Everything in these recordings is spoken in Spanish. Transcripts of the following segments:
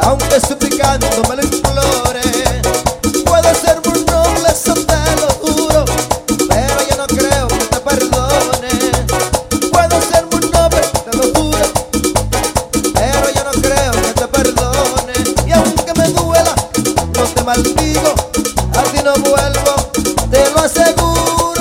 aunque suplicando me lo implore. Puede ser muy noble, eso te lo juro, pero yo no creo que te perdone. Puedo ser muy noble, te lo juro, pero yo no creo que te perdone. Y aunque me duela, no te maldigo, a ti no vuelvo, te lo aseguro.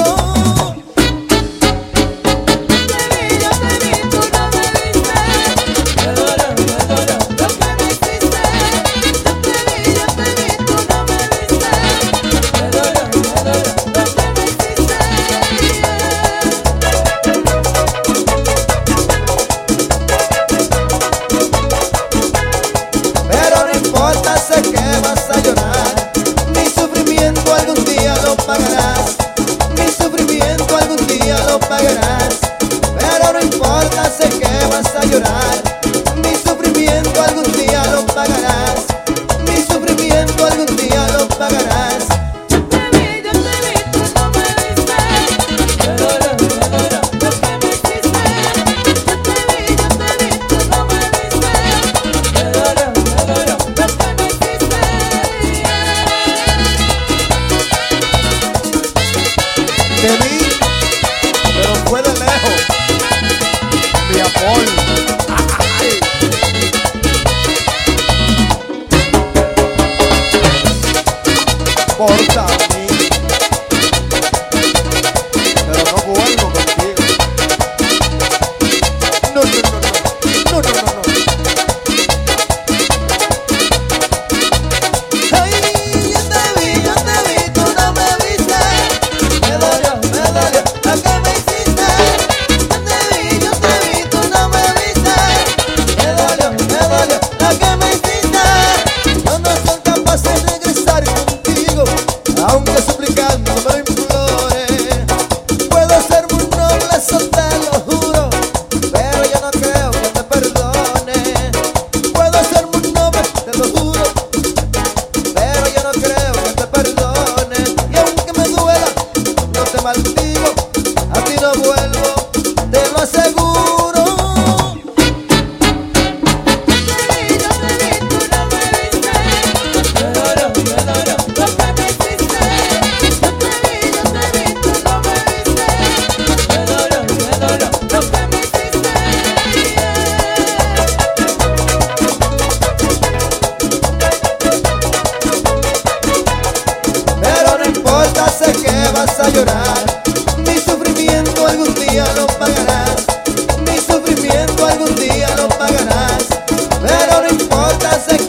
Sé que vas a llorar, mi sufrimiento algún día lo pagarás, mi sufrimiento algún día lo pagarás. Pero no importa, sé que vas a llorar, mi sufrimiento algún día lo pagarás, mi sufrimiento algún día lo pagarás. Te vi, pero fue de lejos, mi amor. Ay. Porta a mí, pero no vuelvo contigo. No, no, no, no, no, no, no, no. Ay, yo te vi, tú no me viste. Me dolió lo que me hiciste. Yo te vi, tú no me viste. Me dolió lo que me hiciste. Yo no soy capaz de regresar contigo, aunque suplicando me lo implore. Puedo ser muy noble, eso te lo juro, pero yo no creo que te perdone. Puedo ser muy noble, te lo juro, pero yo no creo que te perdone. Y aunque me duela, no te maldigo, a ti no vuelvo, te lo aseguro. Pero no importa, sé que vas a llorar, mi sufrimiento algún día lo pagarás, mi sufrimiento algún día lo pagarás. Pero no importa, sé que